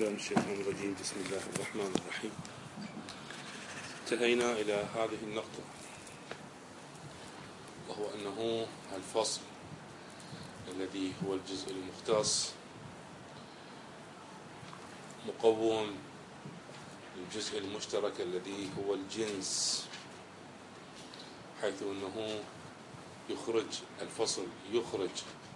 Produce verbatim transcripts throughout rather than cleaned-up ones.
بالله من الشيطان الرجيم. بسم الله الرحمن الرحيم. انتهينا إلى هذه النقطة، وهو أنه الفصل الذي هو الجزء المختص مقوم للجزء المشترك الذي هو الجنس، حيث أنه يخرج الفصل يخرج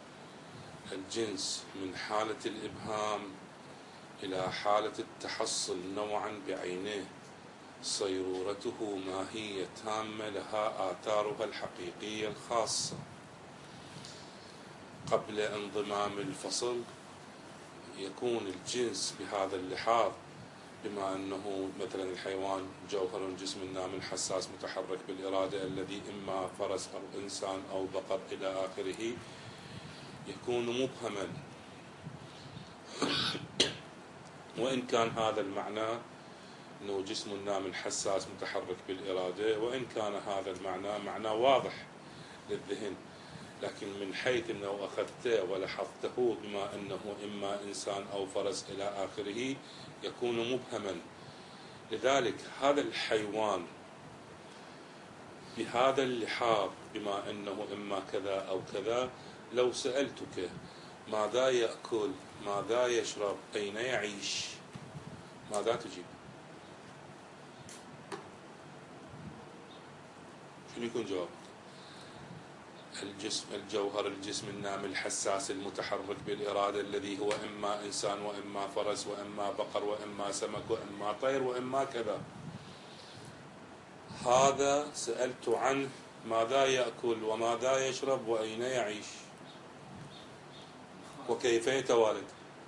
الجنس من حالة الإبهام إلى حالة التحصل نوعا بعينه، صيرورته ماهية تامة لها آثارها الحقيقية الخاصة. قبل انضمام الفصل يكون الجنس بهذا اللحاظ، بما أنه مثلا الحيوان جوهر جسم نام حساس متحرك بالإرادة الذي إما فرس أو إنسان أو بقر إلى آخره، يكون مبهما. وإن كان هذا المعنى أنه جسم نام حساس متحرك بالإرادة، وإن كان هذا المعنى معنى واضح للذهن، لكن من حيث أنه أخذته ولحظته بما أنه إما إنسان أو فرس إلى آخره يكون مبهما. لذلك هذا الحيوان بهذا اللحاظ بما أنه إما كذا أو كذا، لو سألتك ماذا يأكل، ماذا يشرب، أين يعيش، ماذا تجيب؟ شنو يكون جوابك؟ الجسم الجوهر الجسم النام الحساس المتحرك بالإرادة الذي هو إما إنسان وإما فرس وإما بقر وإما سمك وإما طير وإما كذا. هذا سألت عنه ماذا يأكل وماذا يشرب وأين يعيش وكيف يتوالد.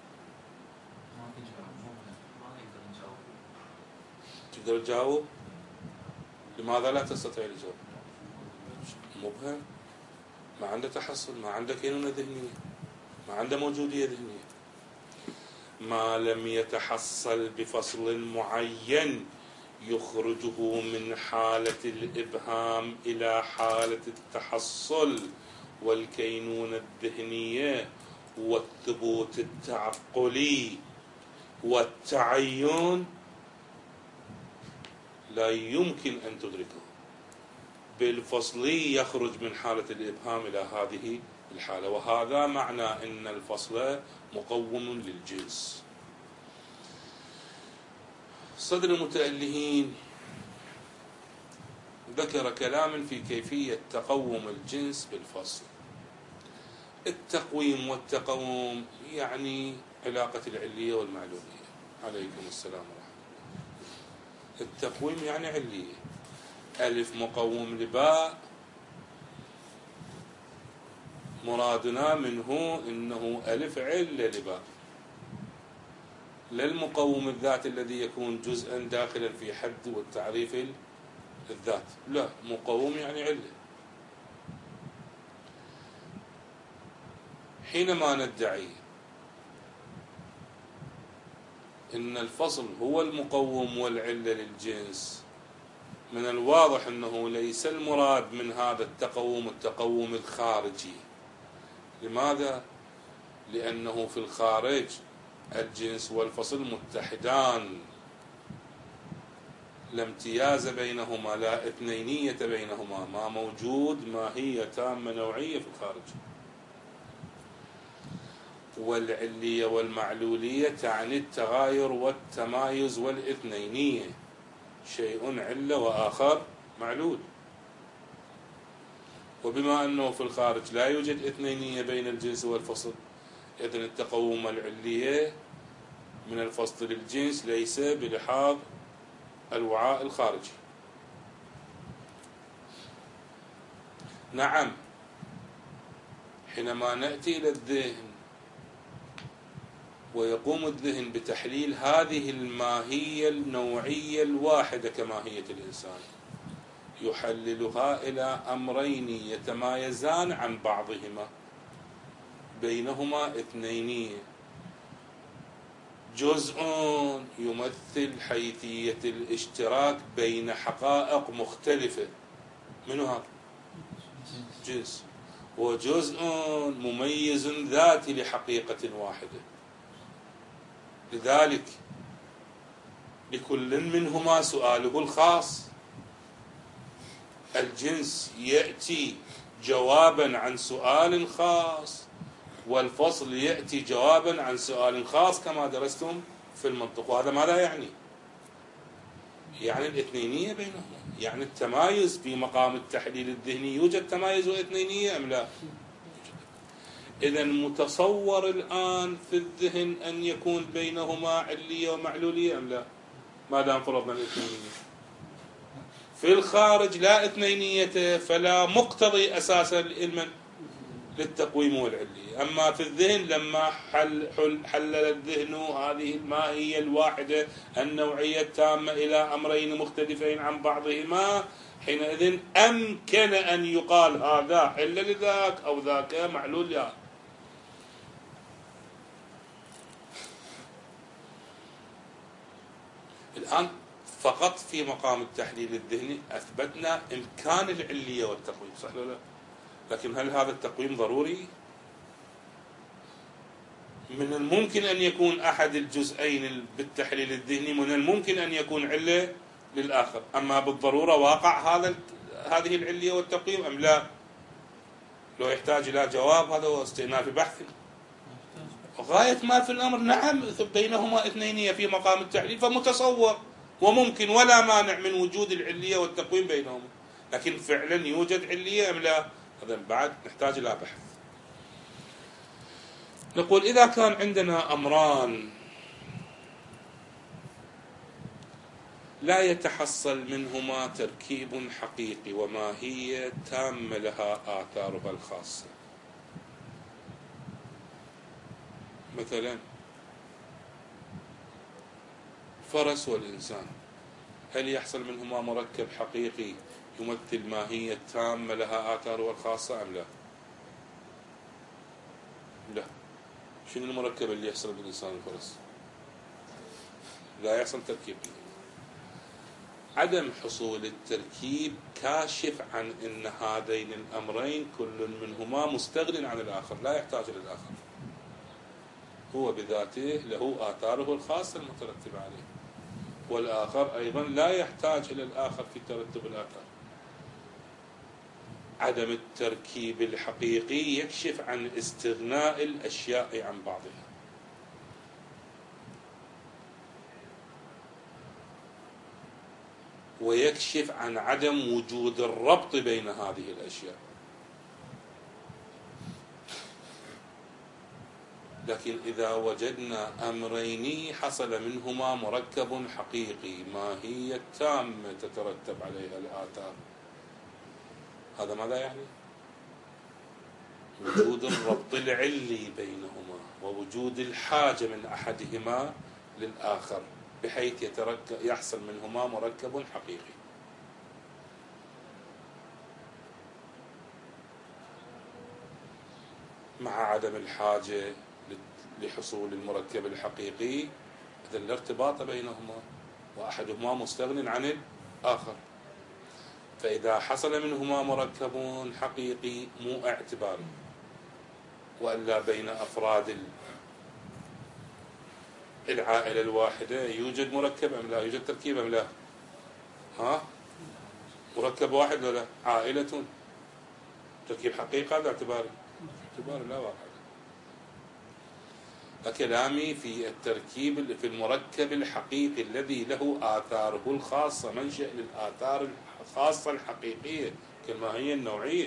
تقدر تجاوب؟ لماذا لا تستطيع الإجابة؟ مبهم، ما عنده تحصل، ما عنده كينونة ذهنية، ما عنده موجودية ذهنية. ما لم يتحصل بفصل معين يخرجه من حالة الإبهام إلى حالة التحصل والكينونة الذهنية والثبوت التعقلي والتعين، لا يمكن أن تدركه. بالفصل يخرج من حالة الإبهام إلى هذه الحالة، وهذا معنى أن الفصل مقوم للجنس. صدر المتألهين ذكر كلاما في كيفية تقوم الجنس بالفصل. التقويم والتقوم يعني علاقة العلية والمعلولية. عليكم السلام ورحمة الله. التقويم يعني علية، ألف مقوم لباء، مرادنا منه إنه ألف علة لباء، لا المقوم الذات الذي يكون جزءا داخلا في حد والتعريف الذات، لا، مقوم يعني علة. حينما ندعي إن الفصل هو المقوم والعلة للجنس، من الواضح أنه ليس المراد من هذا التقوم التقوم الخارجي. لماذا؟ لأنه في الخارج الجنس والفصل متحدان، لا امتياز بينهما، لا اثنينية بينهما، ما موجود ماهية تامة نوعية في الخارج. والعلية والمعلولية تعني التغاير والتمايز والاثنينية، شيء علة وآخر معلول. وبما أنه في الخارج لا يوجد اثنينية بين الجنس والفصل، إذن التقوم العلية من الفصل للجنس ليس بلحاظ الوعاء الخارجي. نعم، حينما نأتي إلى الذهن ويقوم الذهن بتحليل هذه الماهية النوعية الواحدة كماهية الإنسان، يحللها إلى أمرين يتمايزان عن بعضهما، بينهما اثنينية. جزء يمثل حيثية الاشتراك بين حقائق مختلفة، من هذا؟ جنس. وجزء مميز ذاتي لحقيقة واحدة. لذلك لكل منهما سؤاله الخاص. الجنس يأتي جوابا عن سؤال خاص، والفصل يأتي جوابا عن سؤال خاص كما درستم في المنطق. وهذا ماذا يعني؟ يعني الاثنينية بينهما، يعني التمايز في مقام التحليل الذهني. يوجد تمايز واثنينية أم لا؟ إذا متصور الآن في الذهن أن يكون بينهما علية ومعلولية أم لا؟ ما دام فرضنا الاثنينية. في الخارج لا اثنينية، فلا مقتضي أساسا لمن؟ للتقويم والعلية. أما في الذهن لما حل حل حلل الذهن هذه الماهية الواحدة النوعية التامة إلى أمرين مختلفين عن بعضهما، حينئذ أمكن أن يقال هذا علة لذاك أو ذاك معلول لها. الآن فقط في مقام التحليل الذهني أثبتنا إمكان العلية والتقويم، صح ولا لا؟ لكن هل هذا التقويم ضروري؟ من الممكن أن يكون أحد الجزئين بالتحليل الذهني من الممكن أن يكون علة للآخر، أما بالضرورة واقع هذا هذه العلية والتقويم أم لا؟ لو يحتاج إلى جواب هذا هو استئناف بحث. غاية ما في الأمر نعم بينهما اثنينية في مقام التحليل، فمتصور وممكن ولا مانع من وجود العلية والتقويم بينهما، لكن فعلا يوجد علية أم لا؟ هذا بعد نحتاج إلى بحث. نقول إذا كان عندنا أمران لا يتحصل منهما تركيب حقيقي وماهية تامة لها آثارها الخاصة، مثلا فرس والإنسان، هل يحصل منهما مركب حقيقي يمثل ماهية تامة لها آثارها الخاصة أم لا؟ لا. شنو المركب اللي يحصل بالإنسان والفرس؟ لا يحصل تركيب. عدم حصول التركيب كاشف عن أن هذين الأمرين كل منهما مستغن عن الآخر، لا يحتاج للآخر، هو بذاته له آثاره الخاصة المترتبة عليه، والآخر أيضا لا يحتاج إلى الآخر في ترتب الآثار. عدم التركيب الحقيقي يكشف عن استغناء الأشياء عن بعضها، ويكشف عن عدم وجود الربط بين هذه الأشياء. لكن إذا وجدنا أمرين حصل منهما مركب حقيقي ماهية تامة تترتب عليها الآثار، هذا ماذا يعني؟ وجود الربط العلي بينهما ووجود الحاجة من أحدهما للآخر بحيث يتركب يحصل منهما مركب حقيقي. مع عدم الحاجة لحصول المركب الحقيقي إذن الارتباط بينهما وأحدهما مستغن عن الآخر، فإذا حصل منهما مركب حقيقي مو اعتباري، وإلا بين أفراد العائلة الواحدة يوجد مركب أم لا؟ يوجد تركيب أم لا؟ ها؟ مركب واحد ولا عائلة تركيب حقيقي هذا اعتباري؟ اعتباري لا واقع. كلامي في التركيب في المركب الحقيقي الذي له آثاره الخاصة، منشأ للآثار الخاصة الحقيقية كالماهية النوعية.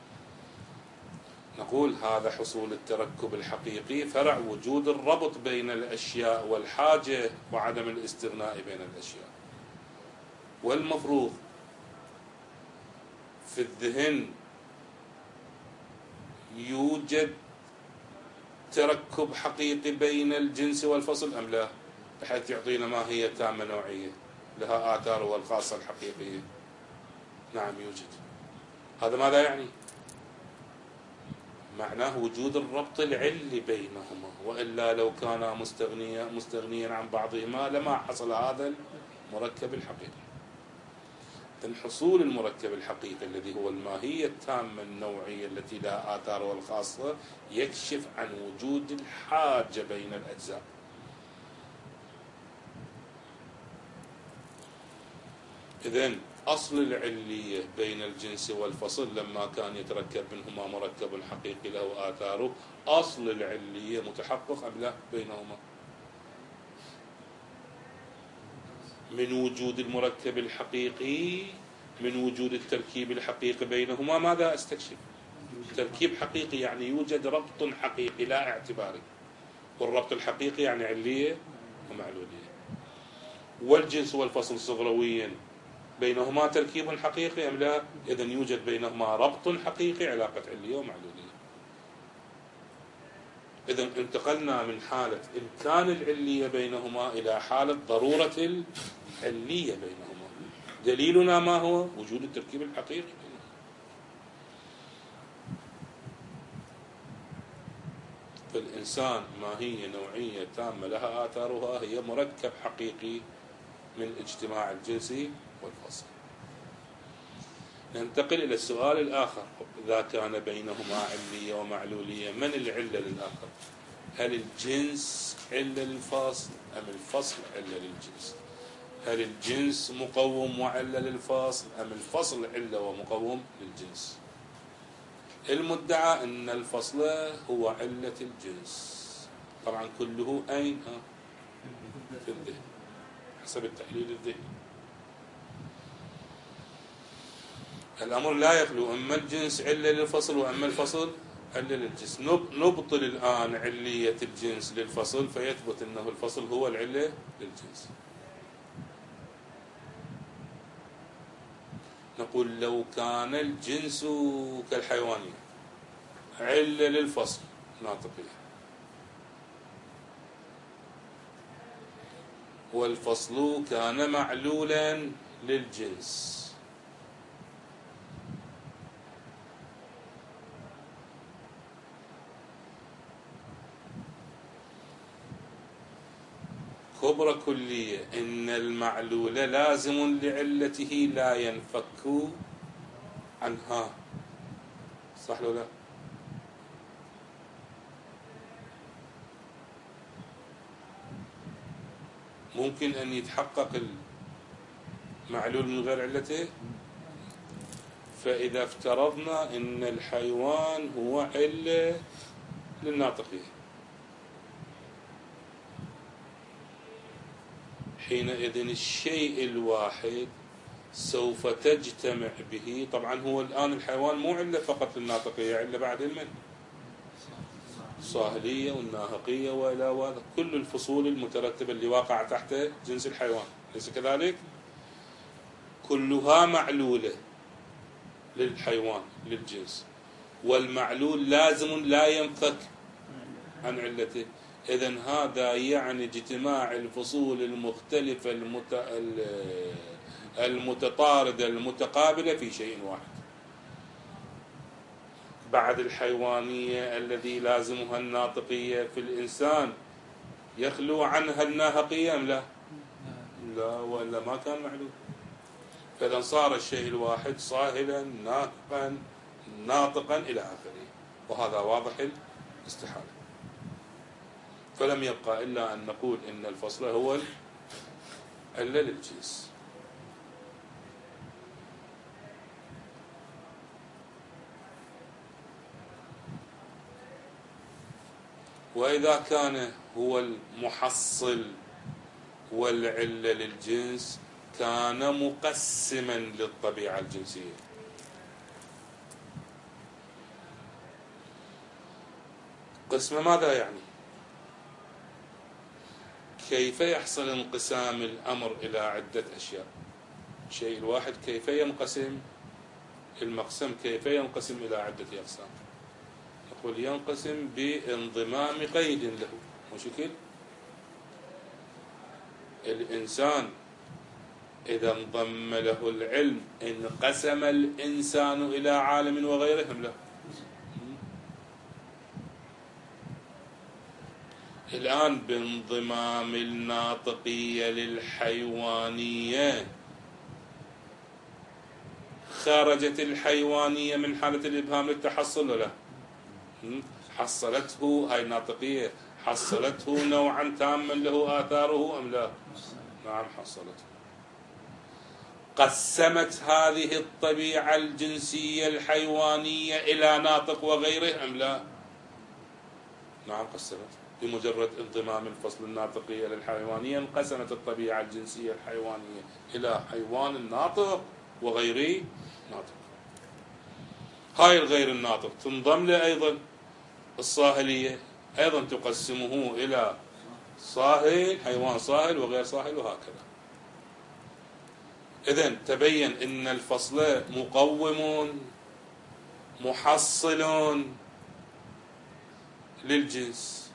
نقول هذا حصول التركب الحقيقي فرع وجود الربط بين الأشياء والحاجة وعدم الاستغناء بين الأشياء. والمفروض في الذهن يوجد تركب حقيقي بين الجنس والفصل أم لا، بحيث يعطينا ماهية تامة نوعية لها آثارها الخاصة الحقيقية؟ نعم يوجد. هذا ماذا يعني؟ معناه وجود الربط العلي بينهما، وإلا لو كانا مستغنيا مستغنيا عن بعضهما لما حصل هذا المركب الحقيقي. إذن حصول المركب الحقيقي الذي هو الماهية التامة النوعية التي لها آثارها الخاصة يكشف عن وجود الحاجة بين الأجزاء، إذن أصل العلية بين الجنس والفصل لما كان يتركب منهما مركب حقيقي له آثاره، أصل العلية متحقق أم لا بينهما؟ من وجود المركب الحقيقي، من وجود التركيب الحقيقي بينهما، ماذا أستكشف؟ تركيب حقيقي يعني يوجد ربط حقيقي لا اعتباري، والربط الحقيقي يعني علية ومعلولية. والجنس والفصل صغرويا بينهما تركيب حقيقي أم لا؟ إذن يوجد بينهما ربط حقيقي، علاقة علية ومعلولية. إذن انتقلنا من حالة إمكان العلية بينهما إلى حالة ضرورة العلية بينهما. دليلنا ما هو؟ وجود التركيب الحقيقي بينهما. فالإنسان ماهية نوعية تامة لها آثارها، هي مركب حقيقي من اجتماع الجنس والفصل. ننتقل إلى السؤال الآخر: إذا كان بينهما علية ومعلولية، من العلة للآخر؟ هل الجنس علة للفصل أم الفصل علة للجنس؟ هل الجنس مقوم وعلة للفصل أم الفصل علة ومقوم للجنس؟ المدعى أن الفصل هو علة الجنس. طبعا كله أين؟ في الذهن، حسب التحليل الذهني. الأمر لا يخلو، أما الجنس علة للفصل وأما الفصل علة للجنس. نبطل الآن علية الجنس للفصل فيثبت أنه الفصل هو العلة للجنس. نقول لو كان الجنس كالحيوانية علة للفصل ناطقية، والفصل كان معلولا للجنس، كبرى كلية إن المعلول لازم لعلته لا ينفك عنها. صح ولا لا؟ ممكن أن يتحقق المعلول من غير علته؟ فإذا افترضنا أن الحيوان هو علة للناطقية، حينئذ الشيء الواحد سوف تجتمع به. طبعا هو الآن الحيوان مو علة فقط للناطقية، علة بعد المن الصاهلية والناهقية وإلى وهذا كل الفصول المترتبة اللي واقع تحت جنس الحيوان، ليس كذلك؟ كلها معلولة للحيوان للجنس، والمعلول لازم لا ينفك عن علته. إذن هذا يعني اجتماع الفصول المختلفة المت... المتطاردة المتقابلة في شيء واحد. بعد الحيوانية الذي لازمها الناطقية في الإنسان يخلو عنها الناهقية أم لا؟ لا، وإلا ما كان معلوم. فإذا صار الشيء الواحد صاهلا ناطقا ناطقا إلى آخره، وهذا واضح الاستحالة. فلم يبقى إلا أن نقول إن الفصل هو العلة للجنس. وإذا كان هو المحصل والعلة للجنس كان مقسما للطبيعة الجنسية. قسم ماذا يعني؟ كيف يحصل انقسام الأمر إلى عدة أشياء؟ الشيء الواحد كيف ينقسم؟ المقسم كيف ينقسم إلى عدة أقسام؟ نقول ينقسم بانضمام قيد له. مشكل الإنسان إذا انضم له العلم انقسم الإنسان إلى عالم وغيرهم له. الآن بانضمام الناطقية للحيوانية خرجت الحيوانية من حالة الإبهام للتحصل ولا؟ حصلته هاي الناطقية، حصلته نوعا تاما له آثاره أم لا؟ نعم حصلته. قسمت هذه الطبيعة الجنسية الحيوانية إلى ناطق وغيره أم لا؟ نعم قسمت. بمجرد انضمام الفصل الناطقي إلى الحيوانية انقسمت الطبيعة الجنسية الحيوانية إلى حيوان ناطق وغير ناطق. هاي الغير الناطق تنضم له أيضا الصاهلية، أيضا تقسمه إلى صاهل، حيوان صاهل وغير صاهل وهكذا. إذن تبين أن الفصل مقوم محصل للجنس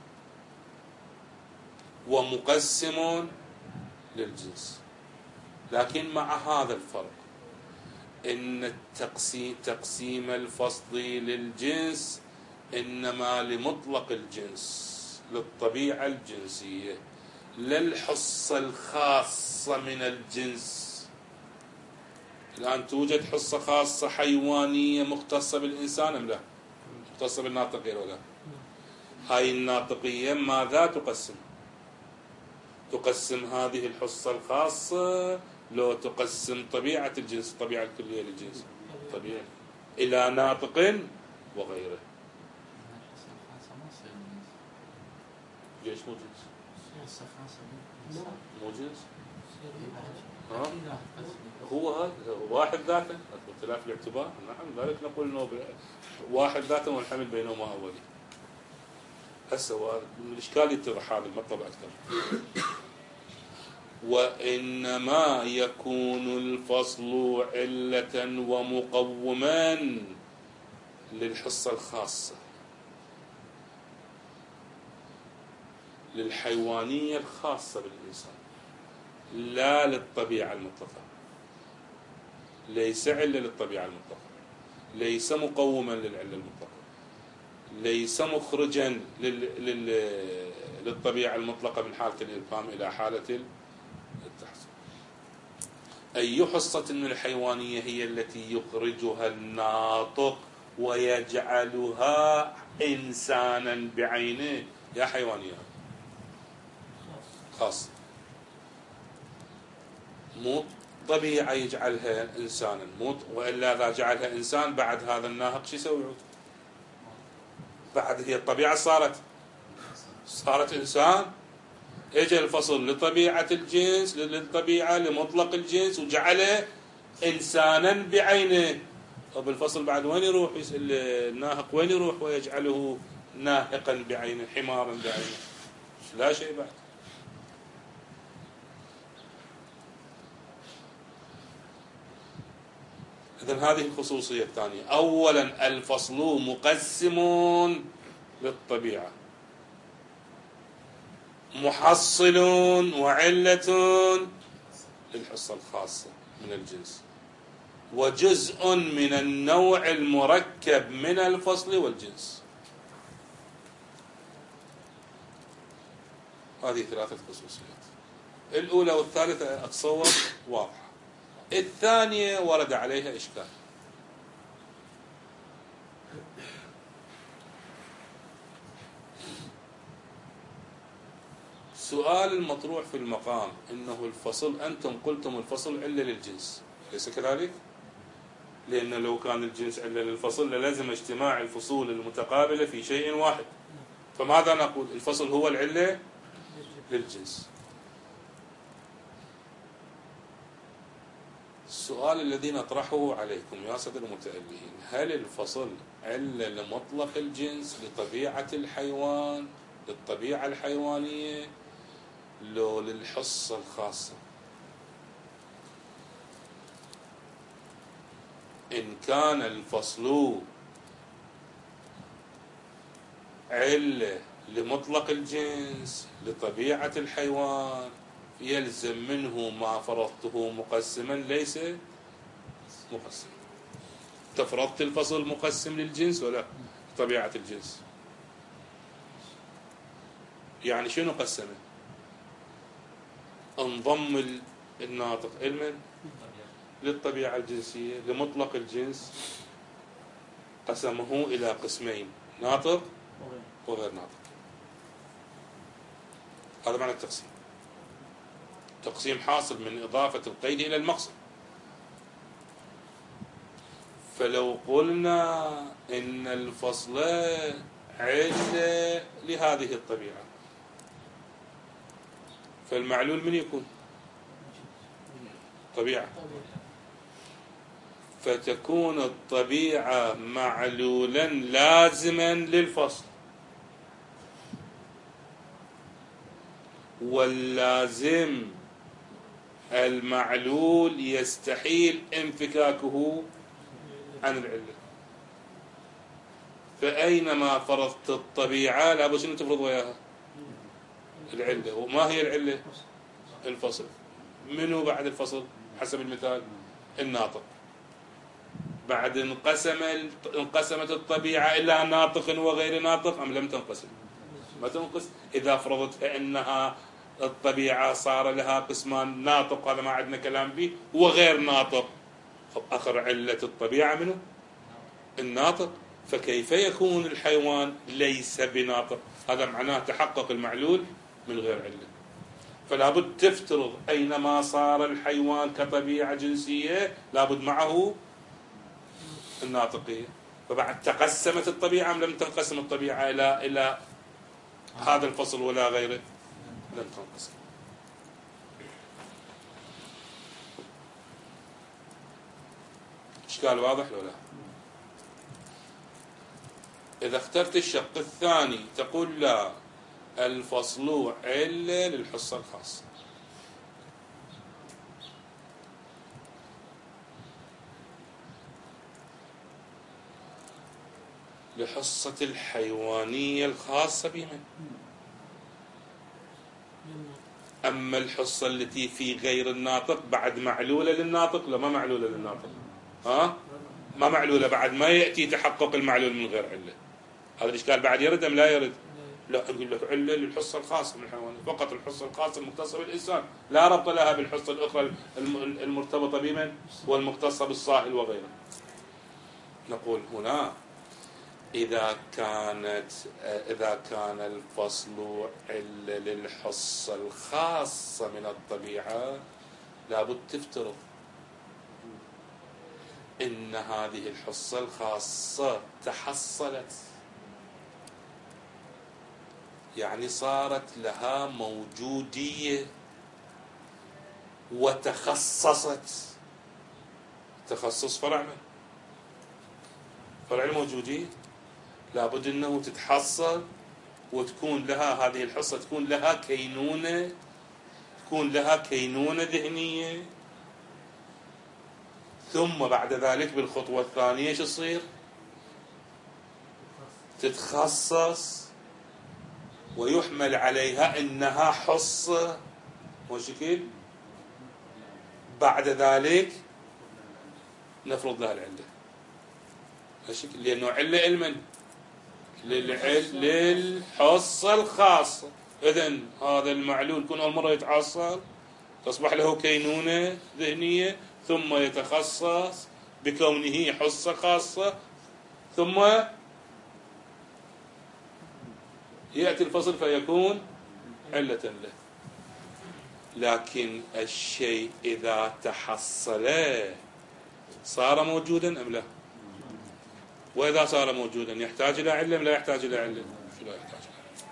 ومقسم للجنس، لكن مع هذا الفرق إن التقسيم تقسيم الفصل للجنس إنما لمطلق الجنس للطبيعة الجنسية، للحصة الخاصة من الجنس. الآن توجد حصة خاصة حيوانية مختصة بالإنسان أم لا؟ مختصة بالناطقية ولا؟ هاي الناطقية ماذا تقسم؟ تقسم هذه الحصة الخاصة لو تقسم طبيعة الجنس، الطبيعة الكلية للجنس طبيعة إلى ناطق وغيره. ليش مو جنس؟ مو جنس؟ ها؟ هو هذا واحد ذاته، اختلاف الاعتبار. نعم ذلك نقول انه واحد ذاته والحمل بينهما اولي. هسه الاشكال يتضح هذا المطلب اكثر. وانما يكون الفصل علة ومقوما للحصة الخاصة للحيوانية الخاصة بالإنسان، لا للطبيعة المطلقة. ليس علة للطبيعة المطلقة، ليس مقوما للعلة المطلقة، ليس مخرجا لل... لل... للطبيعة المطلقة من حالة الإلقام إلى حالة التحصيل. أي حصة من الحيوانية هي التي يخرجها الناطق ويجعلها إنسانا بعينه؟ يا حيوانية خاص، مو طبيعة يجعلها إنسانا، مو وإلا إذا جعلها إنسان بعد هذا الناهق شو يسوي؟ بعد هي الطبيعة صارت صارت إنسان. اجى الفصل لطبيعة الجنس للطبيعة لمطلق الجنس وجعله إنسانا بعينه. طب الفصل بعد وين يروح؟ يسأل الناهق وين يروح ويجعله ناهقا بعينه، حمارا بعينه؟ لا شيء بعد. إذن هذه الخصوصية الثانية. أولا الفصل مقسم للطبيعة، محصل وعلة للحصة الخاصة من الجنس، وجزء من النوع المركب من الفصل والجنس. هذه ثلاثة خصوصيات. الأولى والثالثة أتصور واضحة. الثانية ورد عليها إشكال. سؤال المطروح في المقام إنه الفصل، أنتم قلتم الفصل علة للجنس، ليس كذلك؟ لأن لو كان الجنس علة للفصل للازم اجتماع الفصول المتقابلة في شيء واحد. فماذا نقول؟ الفصل هو العلة للجنس. السؤال الذي نطرحه عليكم يا سادة المتألهين، هل الفصل علة لمطلق الجنس لطبيعة الحيوان للطبيعة الحيوانية لو للحصة الخاصة؟ إن كان الفصل علة لمطلق الجنس لطبيعة الحيوان يلزم منه ما فرضته مقسما ليس مقسم. تفرضت الفصل مقسم للجنس ولا طبيعة الجنس؟ يعني شنو قسمه؟ انضم الناطق علما للطبيعة الجنسية لمطلق الجنس، قسمه إلى قسمين، ناطق وغير ناطق. هذا معنى التقسيم. تقسيم حاصل من إضافة القيد إلى المقصد. فلو قلنا إن الفصل علة لهذه الطبيعة، فالمعلول من يكون؟ طبيعة. فتكون الطبيعة معلولا لازما للفصل، واللازم المعلول يستحيل انفكاكه عن العلة. فأينما فرضت الطبيعة لابد شنو تفرض وياها؟ العلة. وما هي العلة؟ الفصل. منو بعد الفصل حسب المثال؟ الناطق. بعد انقسم انقسمت الطبيعة إلى ناطق وغير ناطق أم لم تنقسم؟ ما تنقسم. إذا فرضت أنها الطبيعة صار لها قسمان، ناطق هذا ما عندنا كلام به وغير ناطق، آخر علة الطبيعة منه الناطق. فكيف يكون الحيوان ليس بناطق؟ هذا معناه تحقق المعلول من غير علة. فلابد تفترض أينما صار الحيوان كطبيعة جنسية لابد معه الناطقية. فبعد تقسمت الطبيعة أم لم تنقسم الطبيعة إلى إلى هذا الفصل ولا غيره؟ لم تنقسم. إشكال واضح ولا لا؟ إذا اخترت الشق الثاني تقول لا، الفصل علة للحصة الخاصة. لحصة الحيوانية الخاصة بمن؟ أما الحصة التي في غير الناطق بعد معلولة للناطق؟ لا، ما معلولة للناطق. ها؟ ما معلولة، بعد ما يأتي تحقق المعلول من غير علة. هذا الإشكال بعد يرد أم لا يرد؟ لا، أقول لك علة للحصة الخاصة من الحيوان، فقط الحصة الخاصة المختصة بالإنسان، لا ربط لها بالحصة الأخرى المرتبطة بمن؟ والمختصة بالصاهل وغيره. نقول هنا إذا كانت إذا كان الفصل علة للحصة الخاصة من الطبيعة لابد تفترض إن هذه الحصة الخاصة تحصلت، يعني صارت لها موجودية وتخصصت. تخصص فرع من؟ فرع الموجودية. لابد أنه تتحصل وتكون لها هذه الحصة، تكون لها كينونة، تكون لها كينونة ذهنية. ثم بعد ذلك بالخطوة الثانية شو تصير؟ تتخصص ويحمل عليها إنها حصة وشكل. بعد ذلك نفرض لها العلة هالشكل، لأنه علة علما للحصة الخاصة. إذن هذا المعلول كل مرة يتحصل تصبح له كينونة ذهنية، ثم يتخصص بكونه حصة خاصة، ثم يأتي الفصل فيكون علة له. لكن الشيء إذا تحصل صار موجودا أم لا؟ وإذا صار موجودا يحتاج إلى علة أم لا يحتاج إلى علة؟ شو لا يحتاج إلى علة؟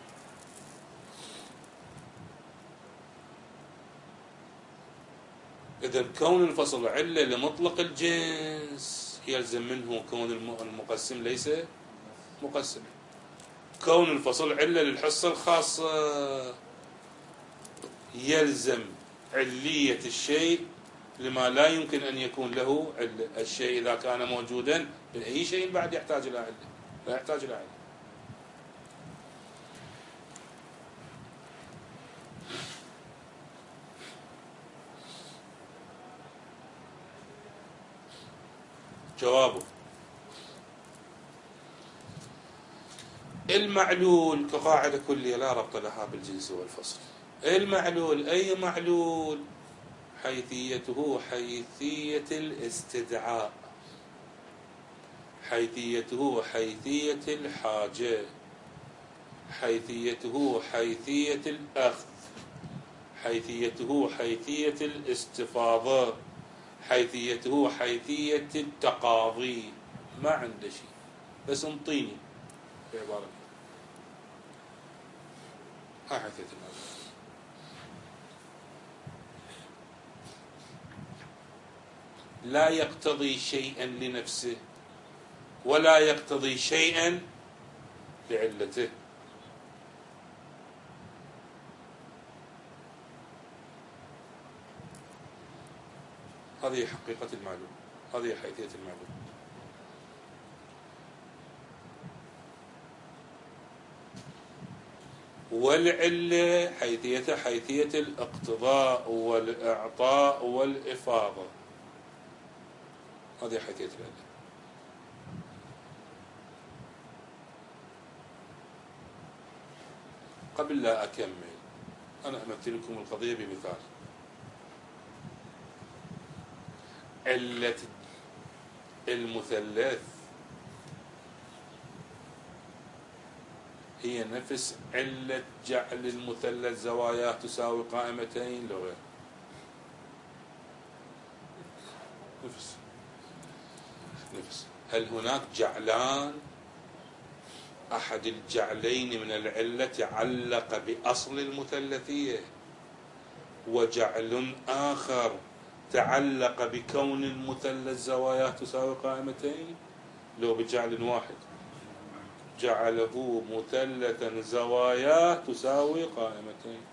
إذا كون الفصل علة لمطلق الجنس يلزم منه كون المقسم ليس مقسم. كون الفصل علة للحصة الخاصة يلزم علية الشيء لما لا يمكن أن يكون له علة. الشيء إذا كان موجودا أي شيء بعد يحتاج إلى علة، لا يحتاج إلى علة. جوابه المعلول كقاعدة كلية لا ربط لها بالجنس والفصل. المعلول أي معلول؟ حيثيته حيثية الاستدعاء، حيثيته حيثية الحاجة، حيثيته حيثية الأخذ، حيثيته حيثية الاستفاضة، حيثيته حيثية التقاضي، ما عنده شيء، بس انطيني بعبارة. هاي حيثية المعلول. لا يقتضي شيئا لنفسه ولا يقتضي شيئا لعلته. هذه حقيقة المعلوم، هذه حيثية المعلوم. والعلة حيثية حيثية الاقتضاء والإعطاء والإفاضة، هذه حيثية العلة. قبل لا أكمل أنا أمثل لكم القضية بمثال. علة المثلث هي نفس علة جعل المثلث زواياه تساوي قائمتين لو غير، نفس نفس. هل هناك جعلان؟ أحد الجعلين من العلة علق بأصل المثلثية، وجعل آخر تعلق بكون المثلث زواياه تساوي قائمتين. لو بجعل واحد جعله مثلثا زواياه تساوي قائمتين.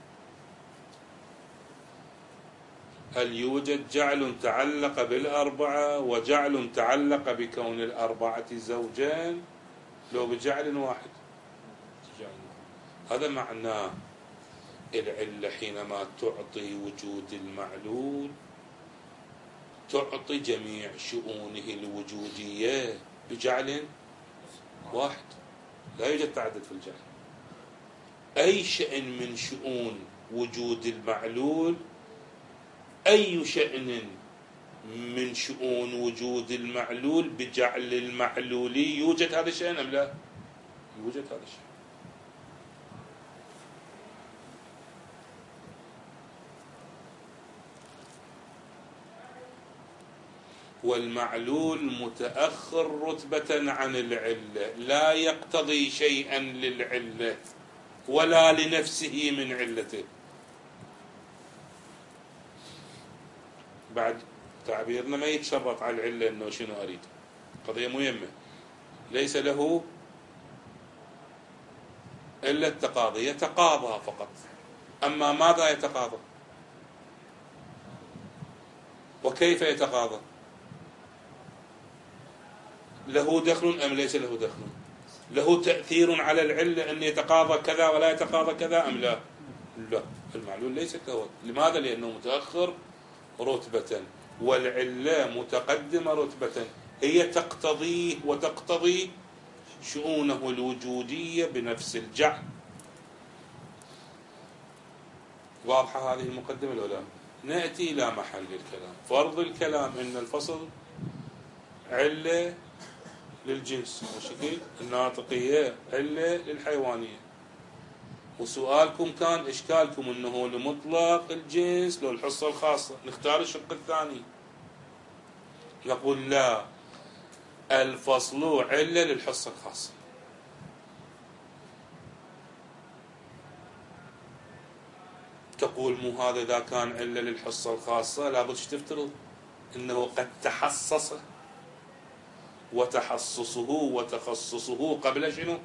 هل يوجد جعل تعلق بالأربعة وجعل تعلق بكون الأربعة زوجين؟ لو بجعل واحد. هذا معناه العلة حينما تعطي وجود المعلول تعطي جميع شؤونه الوجودية بجعل واحد، لا يوجد تعدد في الجعل. أي شأن من شؤون وجود المعلول، أي شأن من شؤون وجود المعلول بجعل المعلولي يوجد هذا الشأن أم لا؟ يوجد هذا الشأن. والمعلول متأخر رتبة عن العلة، لا يقتضي شيئا للعلة ولا لنفسه من علته. بعد تعبيرنا ما يتشرط على العلة انه شنو اريد، قضية مهمة. ليس له الا التقاضي، يتقاضى فقط. اما ماذا يتقاضى؟ وكيف يتقاضى؟ له دخل ام ليس له دخل؟ له تأثير على العلة ان يتقاضى كذا ولا يتقاضى كذا ام لا؟ لا، المعلول ليست له. لماذا؟ لانه متأخر رتبة، والعلة متقدمة رتبة، هي تقتضيه وتقتضي شؤونه الوجودية بنفس الجعل. واضحة هذه المقدمة الأولى؟ نأتي إلى محل الكلام. فرض الكلام أن الفصل علة للجنس، وشكل الناطقية علة للحيوانية، وسؤالكم كان إشكالكم أنه لمطلق الجنس لو الحصة الخاصة. نختار الشق الثاني، نقول لا، الفصل علة للحصة الخاصة. تقول مو هذا إذا كان علة للحصة الخاصة لابد تفترض أنه قد تحصص، وتحصصه وتخصصه قبل شنو؟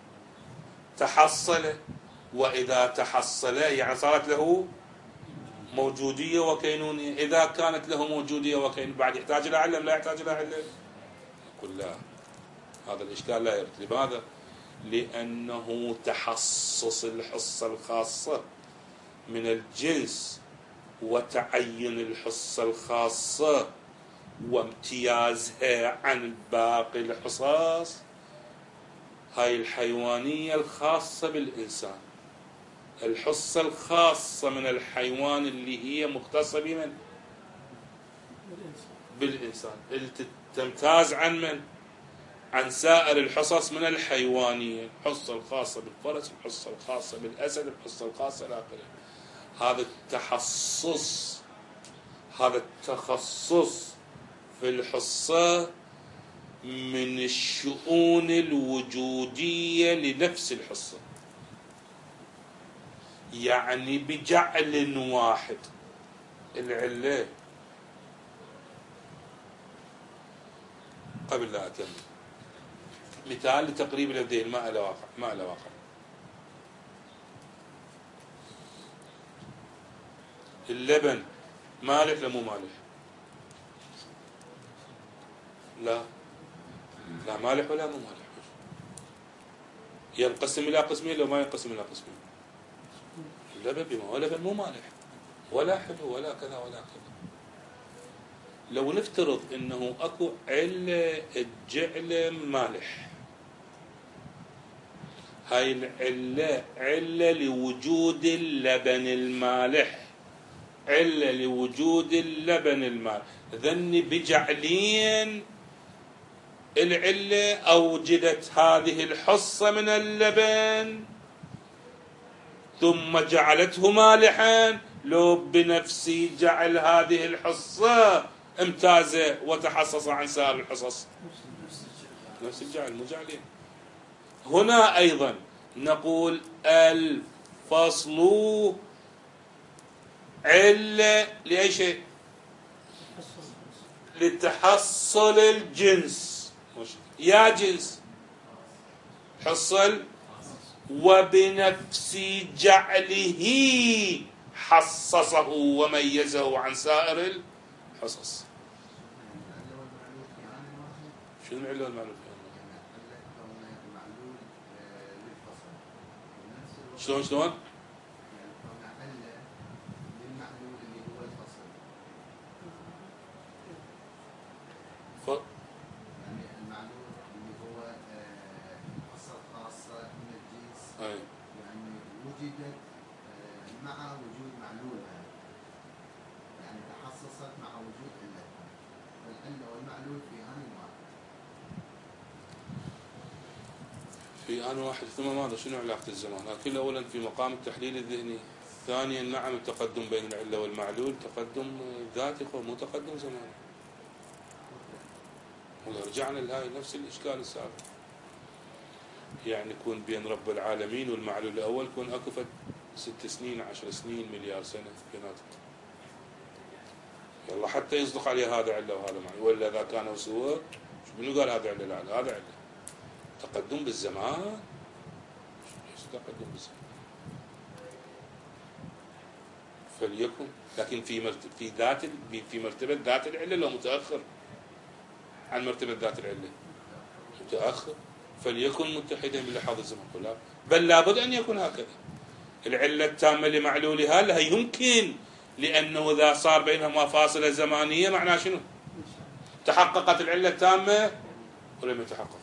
تحصل. وإذا تحصل يعني صارت له موجودية وكينونية. إذا كانت له موجودية وكينونية بعد يحتاج إلى علة لا يحتاج إلى علة؟ نقول لا، هذا الإشكال لا يرد. لماذا؟ لأنه تحصص الحصة الخاصة من الجنس وتعين الحصة الخاصة وامتيازها عن باقي الحصص، هاي الحيوانية الخاصة بالإنسان. الحصة الخاصة من الحيوان اللي هي مختصة بمن؟ بالإنسان، اللي تمتاز عن من؟ عن سائر الحصص من الحيوانية. الحصة الخاصة بالفرس، الحصة الخاصة بالأسد، الحصة الخاصة إلى آخره. هذا التحصص هذا التخصص في الحصة من الشؤون الوجودية لنفس الحصة، يعني بجعل واحد. العلة قبل لا أكمل مثال لتقريب الذهن ما له واقع ما له واقع. اللبن مالح ولا مو مالح؟ لا لا مالح ولا مو مالح. ينقسم إلى قسمين لو ما ينقسم إلى قسمين. اللبن بما هو لبن مو مالح ولا حلو ولا كذا ولا كذا. لو نفترض انه اكو علة الجعل مالح، هاي العلة علة لوجود اللبن المالح، علة لوجود اللبن المالح، ذني بجعلين العلة أوجدت هذه الحصة من اللبن ثم جعلته مالحا، لو بنفسي جعل هذه الحصة امتازة وتحصص عن سائر الحصص. نفس الجعل مو جعلين. هنا أيضا نقول الفصل علة لأي شيء؟ لتحصل الجنس. يا جنس حصل وبنفس جعله حصصه وميزه عن سائر الحصص. شنو العلة والمعلول؟ شلون شلون؟ ف... يعني المعلول اللي هو الحصة الخاصة من الجنس، أي. يعني وجدت مع وجود معلولها، يعني تحصصت مع وجود علتها، فالعلة والمعلول في آن واحد. في آن واحد. ثم ماذا؟ شنو علاقة الزمان؟ لكن أولا في مقام التحليل الذهني، ثانيا نعم التقدم بين العلة والمعلول تقدم ذاتي مو تقدم زماني. ورجعنا لهاي نفس الإشكال السابق، يعني يكون بين رب العالمين والمعلول الأول يكون أكفت ست سنين عشر سنين مليار سنة بيناتهم. يلا حتى يصدق عليه هذا علة وهذا معلول، ولا إذا كانوا سوا شو منو قال هذا علة؟ لا هذا علة. تقدم بالزمان. ايش تقدم بالزمان؟ فليكن، لكن في مرتبة في ذات في مرتبة ذات العلة لو متأخر عن مرتبة ذات العلة متأخر، فليكن متحدا بلحاظ الزمان كلها، بل لابد أن يكون هكذا. العلة التامة لمعلولها لها يمكن، لأنه إذا صار بينهما فاصلة زمانية معناه شنو؟ تحققت العلة التامة ولم يتحقق.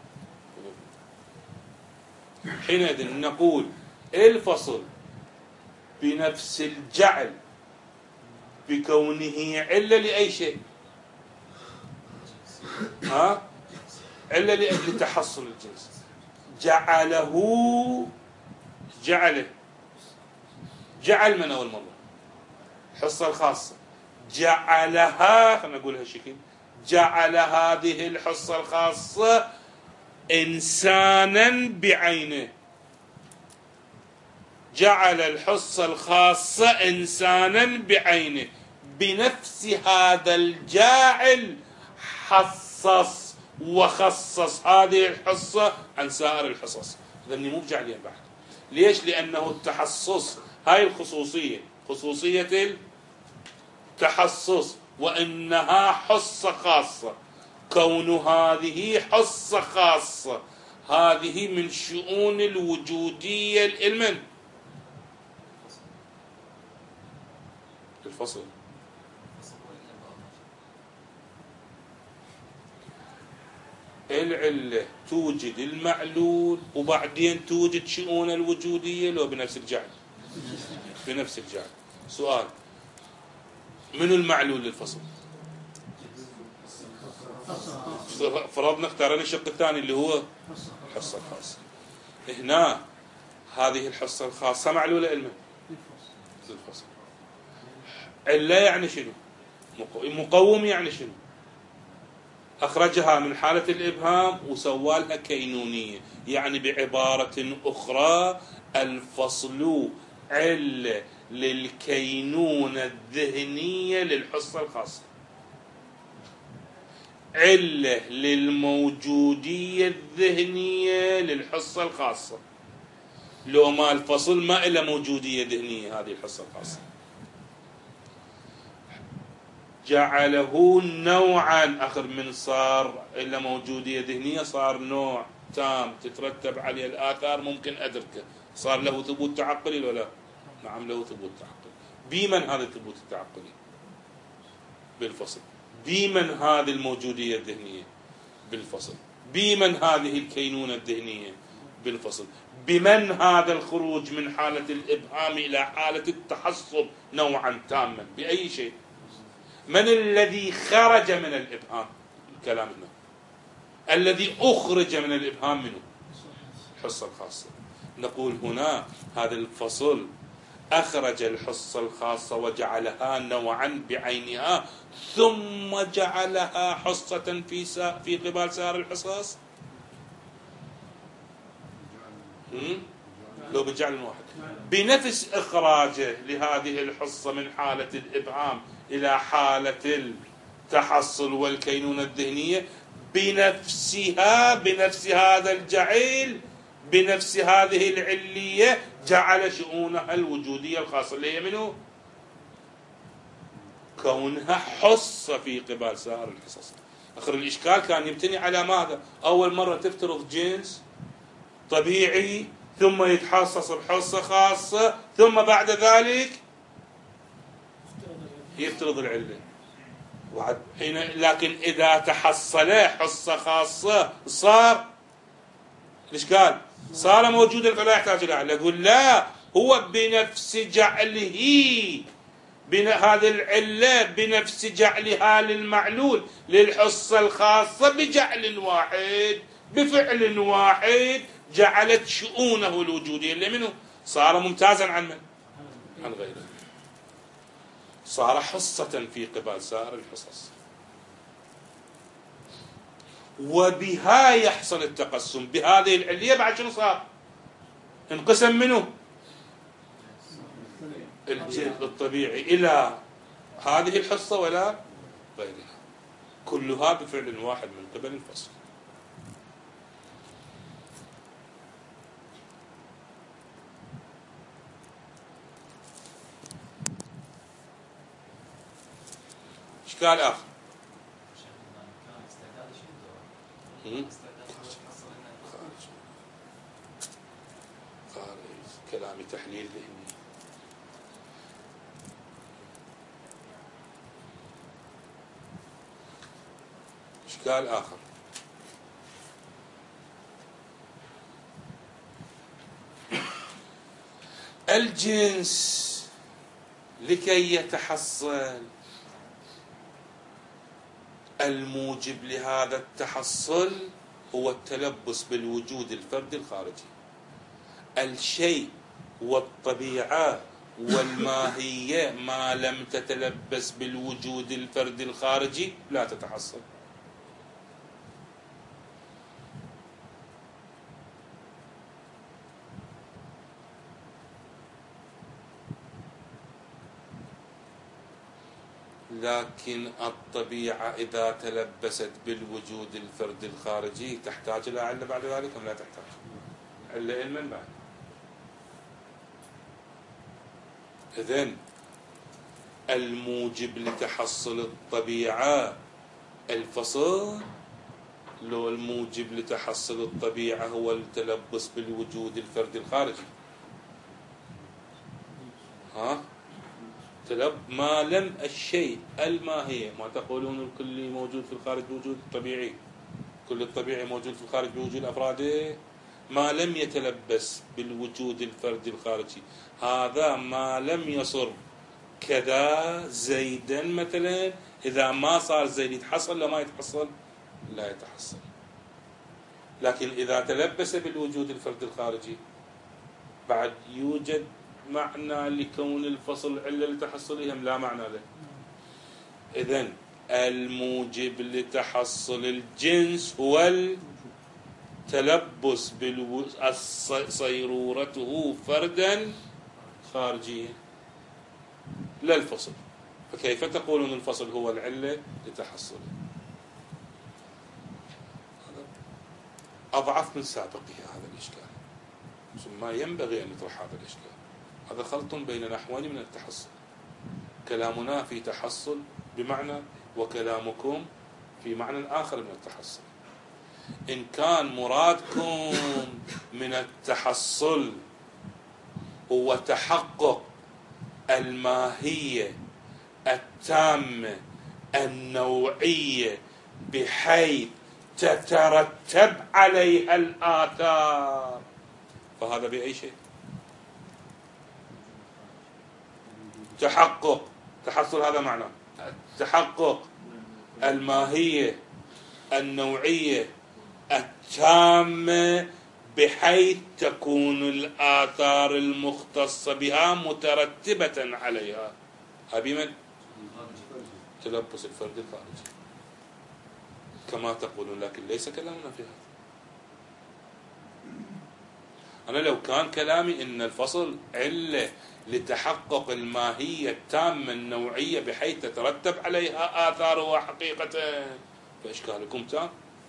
حينئذ نقول الفصل بنفس الجعل بكونه علة لأي شيء، ها؟ علة لتحصل الجنس، جعله جعله جعل من أول مرة الحصة الخاصة، جعلها، خلينا نقول هالشكل، جعل هذه الحصة الخاصة إنسانا بعينه، جعل الحصة الخاصة إنسانا بعينه، بنفس هذا الجاعل حصص وخصص هذه الحصة عن سائر الحصص. ذني مو بجعلين بعد. ليش؟ لأنه التحصص هاي الخصوصية، خصوصية التحصص، وإنها حصة خاصة، كون هذه حصة خاصة هذه من شؤون الوجودية الإلمن الفصل. العلة توجد المعلول وبعدين توجد شؤون الوجودية لو بنفس الجعل؟ بنفس الجعل. سؤال: منو المعلول للفصل؟ فرضنا اختارنا الشق الثاني اللي هو الحصة الخاصة. هنا هذه الحصة الخاصة معلولة علما للفصل. علة يعني شنو؟ مقوم يعني شنو؟ أخرجها من حالة الإبهام وسوالها كينونية، يعني بعبارة أخرى الفصل علة للكينونة الذهنية للحصة الخاصة، علة للموجودية الذهنية للحصة الخاصة. لو ما الفصل ما إلا موجودية ذهنية هذه الحصة الخاصة، جعله نوعا، آخر من صار إلا موجودية ذهنية صار نوع تام تترتب عليه الآثار ممكن أدركه، صار له ثبوت تعقلي ولا؟ نعم له ثبوت تعقلي. بمن هذا الثبوت التعقلي؟ بالفصل. بمن هذه الموجودية الذهنية؟ بالفصل. بمن هذه الكينونة الذهنية؟ بالفصل. بمن هذا الخروج من حالة الإبهام إلى حالة التحصل نوعا تاما؟ بأي شيء؟ من الذي خرج من الإبهام؟ الكلام هنا الذي أخرج من الإبهام منه؟ الحصة الخاصة. نقول هنا هذا الفصل أخرج الحصة الخاصة وجعلها نوعا بعينها ثم جعلها حصة في سا في قبال سائر الحصص. لو بجعل واحد بنفس إخراجه لهذه الحصة من حالة الإبهام إلى حالة التحصل والكينونة الذهنية بنفسها، بنفس هذا الجعل، بنفس هذه العلية، جعل شؤونها الوجودية الخاصة اللي هي منه كونها حصة في قبال سائر الحصص. آخر الإشكال كان يبتني على ماذا؟ أول مرة تفترض جنس طبيعي ثم يتحصص بحصة خاصة ثم بعد ذلك يفترض العلة. لكن إذا تحصل حصة خاصة صار الإشكال صار موجودا فلا يحتاج إلى علة. أقول لا، هو بنفس جعله هذه العلة بنفس جعلها للمعلول للحصة الخاصة بجعل واحد بفعل واحد جعلت شؤونه الوجودية اللي منه صار ممتازا عن من؟ عن غيره، صار حصة في قبال سائر الحصص. وبها يحصل التقسم بهذه العلية. بعد شنو صار؟ انقسم منه الجنس الطبيعي إلى هذه الحصة ولا غيرها، كلها بفعل واحد من قبل الفصل. إشكال آخر خارج كلامي تحليل ذهني. إشكال آخر الجنس لكي يتحصل الموجب لهذا التحصل هو التلبس بالوجود الفردي الخارجي. الشيء والطبيعة والماهية ما لم تتلبس بالوجود الفردي الخارجي لا تتحصل. لكن الطبيعة إذا تلبست بالوجود الفردي الخارجي تحتاج إلى علة بعد ذلك أم لا تحتاج؟ علة علما بعد. إذن الموجب لتحصل الطبيعة الفصل، لو الموجب لتحصل الطبيعة هو التلبس بالوجود الفردي الخارجي، ها؟ تلب ما لم الشيء الماهية، ما تقولون الكل موجود في الخارج بوجود طبيعي، كل الطبيعي موجود في الخارج بوجود أفراده، ما لم يتلبس بالوجود الفردي الخارجي، هذا ما لم يصر كذا زيدا مثلا، إذا ما صار زيد يتحصل لا ما يتحصل؟ لا يتحصل. لكن إذا تلبس بالوجود الفردي الخارجي بعد يوجد معنى لكون الفصل علة لتحصلهم؟ لا معنى له. إذن الموجب لتحصل الجنس هو التلبس بالو... صيرورته فردا خارجيا لا الفصل. فكيف تقولون الفصل هو العلة لتحصله؟ أضعف من سابقه هذا الإشكال، ثم ينبغي أن نطرح هذا الإشكال. هذا خلط بين نحوين من التحصل، كلامنا في تحصل بمعنى وكلامكم في معنى آخر من التحصل. إن كان مرادكم من التحصل هو تحقق الماهية التامة النوعية بحيث تترتب عليها الآثار، فهذا بأي شيء تحقق تحصل. هذا معنى تحقق الماهية النوعية التامة بحيث تكون الآثار المختصة بها مترتبة عليها. هذه من تلبس الفرد الخارجي كما تقولون، لكن ليس كلامنا في هذا. أنا لو كان كلامي إن الفصل علة لتحقق الماهية التامة النوعية بحيث تترتب عليها آثارها حقيقة، فإشكالكم تام،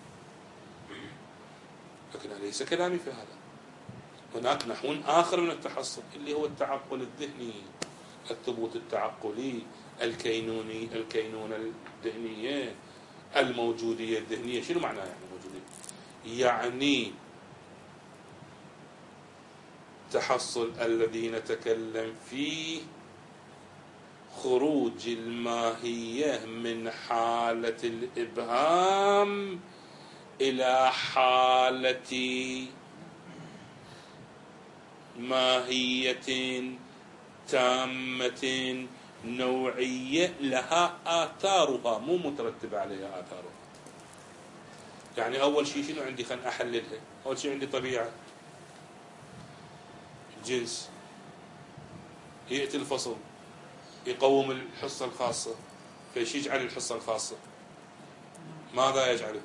لكن ليس كلامي في هذا. هناك نحو آخر من التحصل اللي هو التعقل الذهني، الثبوت التعقلي، الكينوني الكينونة الذهنية، الموجودية الذهنية. شنو معناه يعني موجودية؟ يعني تحصل الذي نتكلم فيه خروج الماهية من حالة الإبهام إلى حالة ماهية تامة نوعية لها آثارها، مو مترتبة عليها آثارها. يعني أول شيء شنو عندي؟ خلنا أحللها. أول شيء عندي طبيعة، جنس، يأتي الفصل يقوم الحصة الخاصة، فايش يجعل الحصة الخاصة؟ ماذا يجعلها؟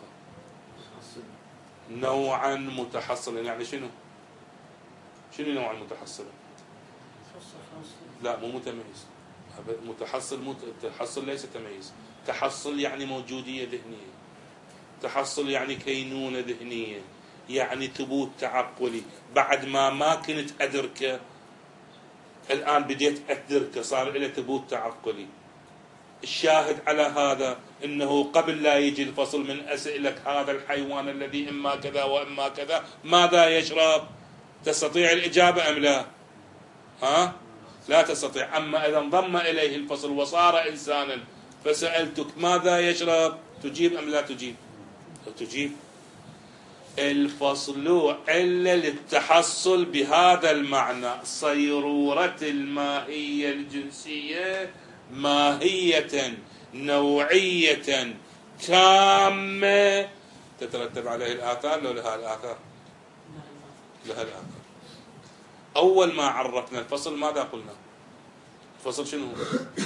نوعا متحصلا. يعني شنو؟ شنو نوعا متحصلا؟ لا مو متميز. متحصل متحصل ليس تمييز. تحصل يعني موجودية ذهنية، تحصل يعني كينونة ذهنية، يعني ثبوت تعقلي. بعد ما ما كنت أدركه الآن بديت أدركه، صار له ثبوت تعقلي. الشاهد على هذا أنه قبل لا يجي الفصل من أسئلك هذا الحيوان الذي إما كذا وإما كذا ماذا يشرب؟ تستطيع الإجابة أم لا؟ ها؟ لا تستطيع. أما إذا انضم إليه الفصل وصار إنسانا فسألتك ماذا يشرب، تجيب أم لا تجيب؟ تجيب. الفصل علة للتحصل بهذا المعنى، صيرورة الماهية الجنسية ماهية نوعية تامة تترتب عليه الآثار. لو لها الآثار لها الآثار. أول ما عرفنا الفصل ماذا قلنا؟ الفصل شنو هو؟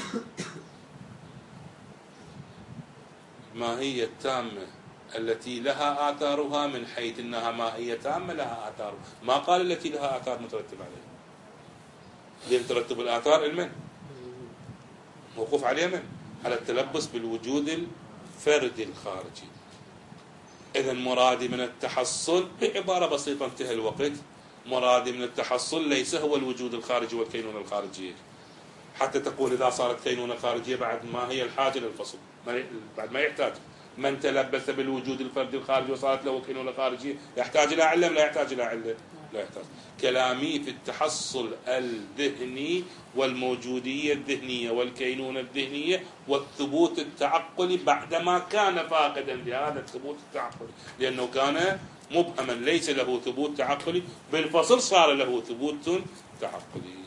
ماهية تامة التي لها آثارها من حيث أنها ماهية تامة لها آثار. ما قال التي لها آثار مترتب عليها. لين ترتب الآثار المن موقوف عليه من؟ على التلبس بالوجود الفردي الخارجي. إذن مرادي من التحصل بعبارة بسيطة انتهى الوقت، مرادي من التحصل ليس هو الوجود الخارجي والكينونة الخارجية. حتى تقول إذا صارت كينونة خارجية بعد ما هي الحاجة للفصل، بعد ما يحتاج. من تلبس بالوجود الفردي الخارجي وصارت له كينونة خارجية يحتاج إلى علة؟ لا يحتاج إلى علة. لا يحتاج. كلامي في التحصل الذهني والموجودية الذهنية والكينونة الذهنية والثبوت التعقلي بعدما كان فاقدا لهذا الثبوت التعقلي، لأنه كان مبهما ليس له ثبوت تعقلي، بالفصل صار له ثبوت تعقلي.